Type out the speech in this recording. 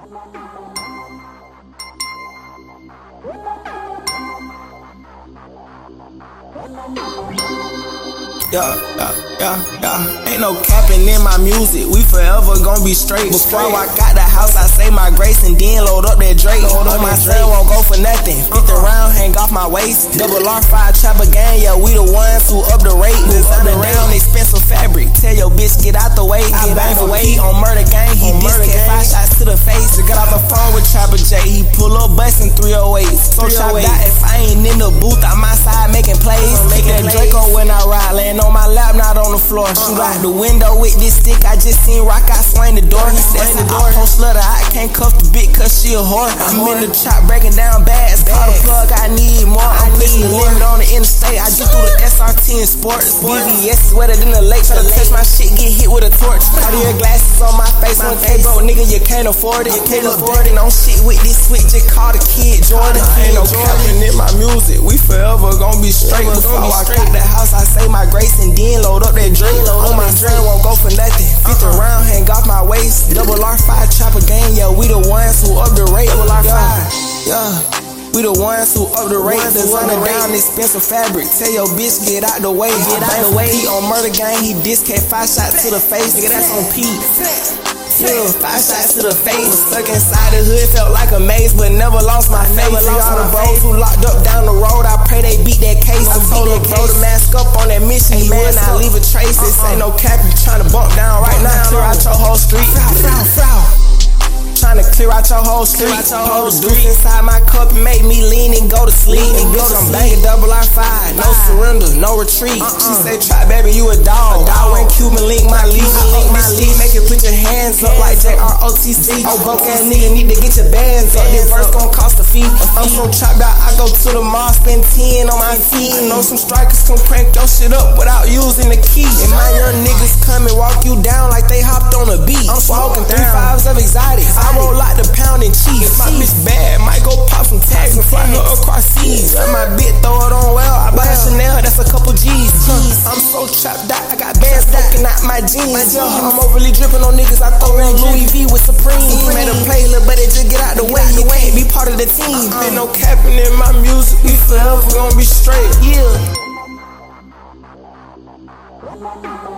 Ain't no capping in my music, we forever gon' be straight. Before I got the house, I say my grace and then load up that Drake. On my son won't go for nothing, 50 round hang off my waist. Double R5 trapper gang, yeah, we the ones who up the rate. Design around expensive fabric, tell your bitch get out the way. I bang for weight on murder gang, he discount 5 shots to the face. Got off the phone with Trapper J, he pull up bustin' 308s. So chop out if I ain't in the booth, I'm outside making plays. Take that Draco when I ride, laying on my lap, not on the floor. Shoot out the window with this stick, I just seen Rock, I swing the door. That's an outpost slutter, I can't cuff the bitch cause she a whore. I'm in the chop breaking down bags, call the plug, I need more. I'm pushing the limit on the interstate, I just threw the SRT in sports. BBS wetter than the lake, try to touch my shit, get hit with a torch. Out of your glasses on my face, 1K bro, nigga, you can't afford it. Pull up Jordan on shit with this switch, just call the kid Jordan. Ain't no capping in my music, we forever gon' be straight. Before I got the house, I say my grace and then load up that Drake. On my son won't go for nothing, 50 round hang off my waist. Double R5 trapper gang, yeah, we the ones who up the rate. Double R5, yeah. We the ones who up the rate, designing down expensive fabric. Tell your bitch get out the way. He on murder gang, he discount 5 shots to the face. Nigga, that's on P. Yeah, 5 shots to the face. Stuck inside the hood, felt like a maze, but never lost my faith. All the bros who locked up down the road, I pray they beat that case. I told him bro to mask up on that mission, he would not leave a trace. This ain't no cap, you tryna bump down right now. Clear out your whole street. Tryna clear out your whole street. Hold the deuce inside my cup and make me lean and go to sleep. And bitch, I'm banging double R5. No surrender, no retreat. She say, try baby, you a dog. I went Cuban link my leash. This lead make you put your hands up like JROTC. Oh, broke ass nigga need to get your bands up. This verse gon' cost a fee. I'm so trapped out, I go to the mall, spend 10 on my feet. Know some strikers can crank your shit up without using the key. And my young niggas come and walk you down like they hopped on a beat. I'm smoking 3 5s of exotic. I roll out the pound and cheese. My bitch bad, might go pop some tags and fly her across seas. Let my bitch throw it on well. I buy Chanel, that's a couple G's. I'm so trapped out, I got bands poking out my jeans. I'm overly dripping on niggas, I throw in Louis V with Supreme. Made a play, little buddy, just get out the way. You can't be part of the team. Ain't no capping in my music, we forever gon' be straight. Yeah.